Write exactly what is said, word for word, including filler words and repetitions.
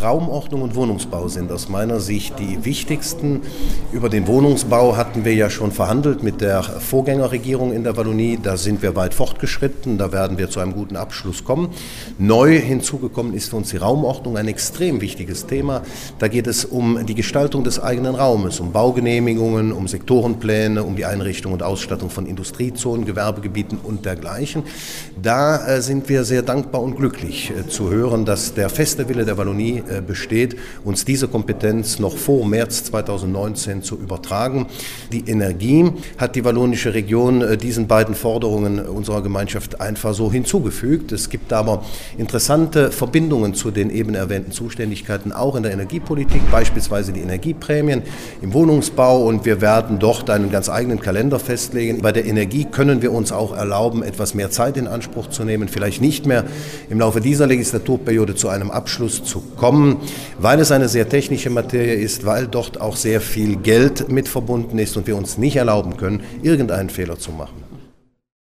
Raumordnung und Wohnungsbau sind aus meiner Sicht die wichtigsten. Über den Wohnungsbau hatten wir ja schon verhandelt mit der Vorgängerregierung in der Wallonie. Da sind wir weit fortgeschritten, da werden wir zu einem guten Abschluss kommen. Neu hinzugekommen ist für uns die Raumordnung, ein extrem wichtiges Thema. Da geht es um die Gestaltung des eigenen Raumes, um Baugenehmigungen, um Sektorenpläne, um die Einrichtung und Ausstattung von Industriezonen, Gewerbegebieten und dergleichen. Da äh, sind wir sehr dankbar und glücklich äh, zu hören, dass der feste Wille der Wallonie äh, besteht, uns diese Kompetenz noch vor März zweitausendneunzehn zu übertragen. Die Energie hat die wallonische Region äh, diesen beiden Forderungen unserer Gemeinschaft einfach so hinzugefügt. Es gibt aber interessante Verbindungen zu den eben erwähnten Zuständigkeiten, auch in der Energiepolitik, beispielsweise die Energieprämien im Wohnungsbau, und wir werden dort einen ganz eigenen Kalender festlegen. Bei der Energie können wir uns auch erlauben, etwas mehr Zeit in Anspruch zu nehmen, vielleicht nicht mehr im Laufe dieser Legislaturperiode zu einem Abschluss zu kommen, weil es eine sehr technische Materie ist, weil dort auch sehr viel Geld mit verbunden ist und wir uns nicht erlauben können, irgendeinen Fehler zu machen.